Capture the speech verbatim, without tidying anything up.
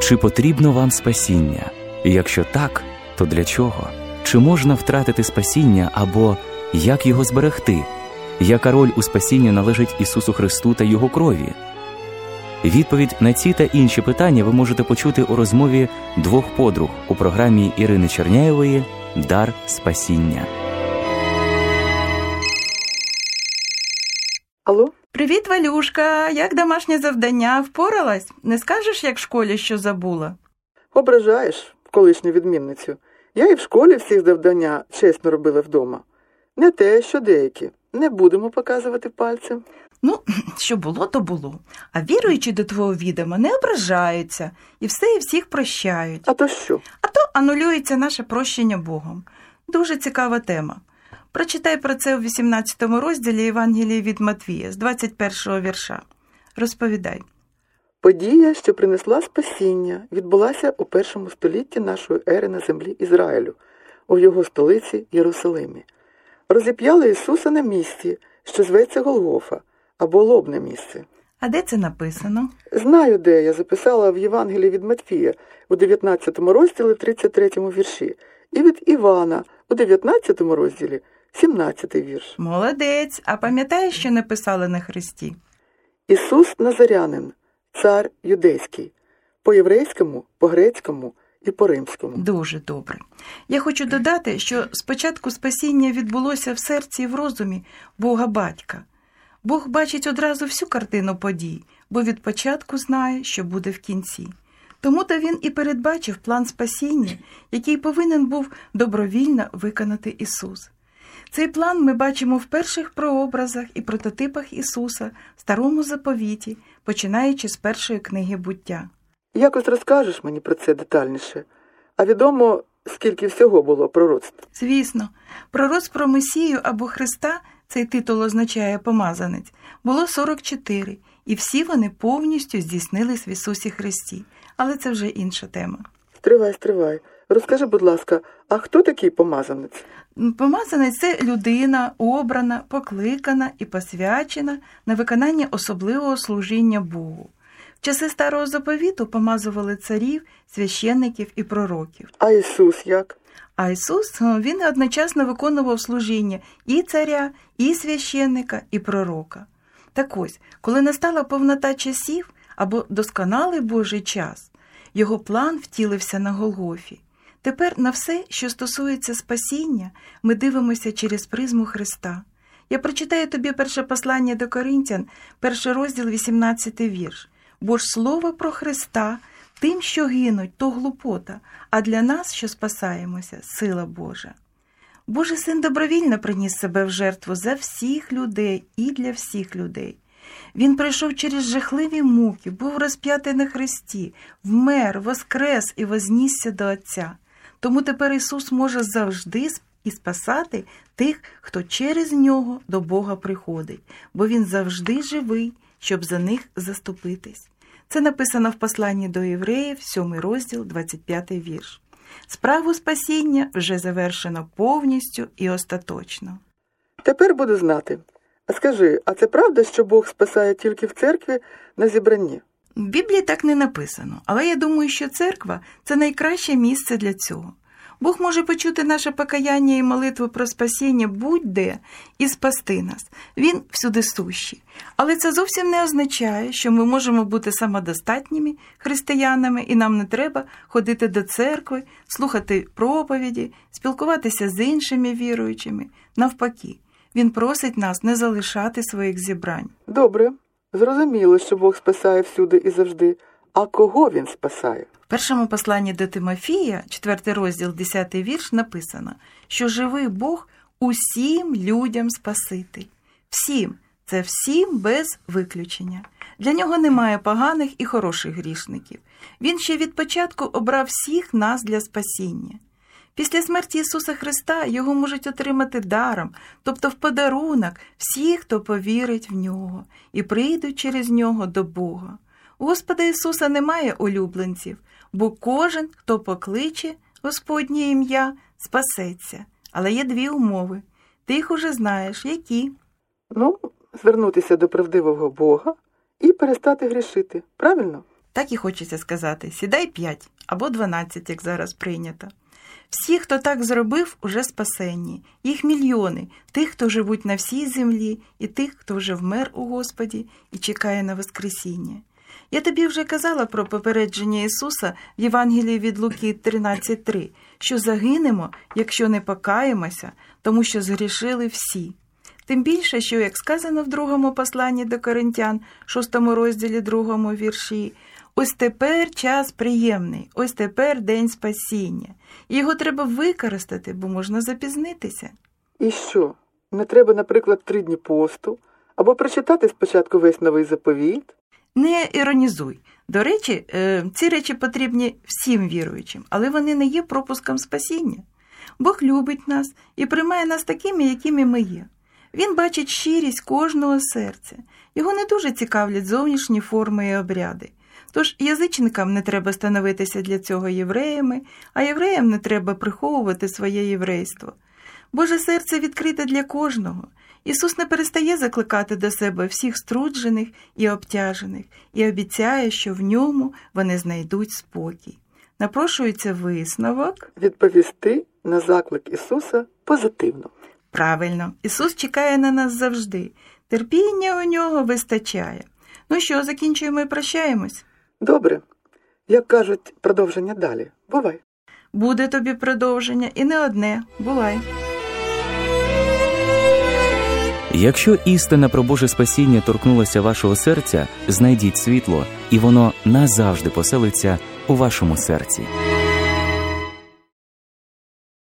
Чи потрібно вам спасіння? І якщо так, то для чого? Чи можна втратити спасіння або як його зберегти? Яка роль у спасінні належить Ісусу Христу та Його крові? Відповідь на ці та інші питання ви можете почути у розмові двох подруг у програмі Ірини Черняєвої «Дар спасіння». Алло? Привіт, Валюшка! Як домашнє завдання? Впоралась? Не скажеш, як в школі, що забула? Ображаєш, колишню відмінницю. Я і в школі всіх завдання чесно робила вдома. Не те, що деякі. Не будемо показувати пальцем. Ну, що було, то було. А віруючи до твого відома, не ображаються. І все і всіх прощають. А то що? А то анулюється наше прощення Богом. Дуже цікава тема. Прочитай про це у вісімнадцятому розділі Євангелії від Матвія, з двадцять першого вірша. Розповідай. Подія, що принесла спасіння, відбулася у першому столітті нашої ери на землі Ізраїлю, у його столиці Єрусалимі. Розіп'яли Ісуса на місці, що зветься Голгофа, або лобне місце. А де це написано? Знаю, де. Я записала в Євангелії від Матвія у дев'ятнадцятому розділі тридцять третьому вірші. І від Івана у дев'ятнадцятому розділі сімнадцятий вірш. Молодець. А пам'ятаєш, що написали на хресті? Ісус Назарянин, цар юдейський. По-єврейському, по-грецькому і по-римському. Дуже добре. Я хочу додати, що спочатку спасіння відбулося в серці і в розумі Бога Батька. Бог бачить одразу всю картину подій, бо від початку знає, що буде в кінці. Тому-то він і передбачив план спасіння, який повинен був добровільно виконати Ісус. Цей план ми бачимо в перших прообразах і прототипах Ісуса в Старому Заповіті, починаючи з першої книги «Буття». Якось розкажеш мені про це детальніше? А відомо, скільки всього було пророцтв? Звісно. Пророцтв про Месію або Христа, цей титул означає «помазанець», було сорок чотири, і всі вони повністю здійснились в Ісусі Христі. Але це вже інша тема. Стривай, стривай. Розкажи, будь ласка, а хто такий помазанець? Помазанець – це людина, обрана, покликана і посвячена на виконання особливого служіння Богу. В часи Старого Заповіту помазували царів, священників і пророків. А Ісус як? А Ісус, він одночасно виконував служіння і царя, і священника, і пророка. Так ось, коли настала повнота часів, або досконалий Божий час, його план втілився на Голгофі. Тепер на все, що стосується спасіння, ми дивимося через призму Христа. Я прочитаю тобі перше послання до Коринтян, перший розділ, вісімнадцятий вірш. Бо ж слово про Христа тим, що гинуть, то глупота, а для нас, що спасаємося, сила Божа. Божий Син добровільно приніс себе в жертву за всіх людей і для всіх людей. Він пройшов через жахливі муки, був розп'ятий на хресті, вмер, воскрес і вознісся до Отця. Тому тепер Ісус може завжди і спасати тих, хто через Нього до Бога приходить, бо Він завжди живий, щоб за них заступитись. Це написано в посланні до Євреїв, сьомий розділ, двадцять п'ятий вірш. Справу спасіння вже завершено повністю і остаточно. Тепер буду знати. А скажи, а це правда, що Бог спасає тільки в церкві на зібранні? В Біблії так не написано, але я думаю, що церква – це найкраще місце для цього. Бог може почути наше покаяння і молитву про спасіння будь-де і спасти нас. Він всюди сущий. Але це зовсім не означає, що ми можемо бути самодостатніми християнами і нам не треба ходити до церкви, слухати проповіді, спілкуватися з іншими віруючими. Навпаки, Він просить нас не залишати своїх зібрань. Добре. Зрозуміло, що Бог спасає всюди і завжди. А кого Він спасає? В першому посланні до Тимофія, четвертий розділ, десятий вірш, написано, що живий Бог усім людям Спаситель. Всім. Це всім без виключення. Для нього немає поганих і хороших грішників. Він ще від початку обрав всіх нас для спасіння. Після смерті Ісуса Христа його можуть отримати даром, тобто в подарунок всі, хто повірить в Нього і прийдуть через Нього до Бога. У Господа Ісуса немає улюбленців, бо кожен, хто покличе Господнє ім'я, спасеться. Але є дві умови. Ти їх уже знаєш. Які? Ну, звернутися до правдивого Бога і перестати грішити. Правильно? Так і хочеться сказати, сідай п'ять або дванадцять, як зараз прийнято. Всі, хто так зробив, уже спасенні. Їх мільйони, тих, хто живуть на всій землі, і тих, хто вже вмер у Господі і чекає на Воскресіння. Я тобі вже казала про попередження Ісуса в Євангелії від Луки тринадцять три, що загинемо, якщо не покаємося, тому що згрішили всі. Тим більше, що, як сказано в другому посланні до Коринтян, шостому розділі, другому вірші, ось тепер час приємний, ось тепер день спасіння. І його треба використати, бо можна запізнитися. І що? Не треба, наприклад, три дні посту? Або прочитати спочатку весь новий заповіт? Не іронізуй. До речі, ці речі потрібні всім віруючим, але вони не є пропуском спасіння. Бог любить нас і приймає нас такими, якими ми є. Він бачить щирість кожного серця. Його не дуже цікавлять зовнішні форми і обряди. Тож язичникам не треба становитися для цього євреями, а євреям не треба приховувати своє єврейство. Боже серце відкрите для кожного. Ісус не перестає закликати до себе всіх струджених і обтяжених і обіцяє, що в ньому вони знайдуть спокій. Напрошується висновок відповісти на заклик Ісуса позитивно. Правильно, Ісус чекає на нас завжди. Терпіння у нього вистачає. Ну що, закінчуємо і прощаємось? Добре. Як кажуть, продовження далі. Бувай. Буде тобі продовження і не одне. Бувай. Якщо істина про Боже спасіння торкнулася вашого серця, знайдіть світло, і воно назавжди поселиться у вашому серці.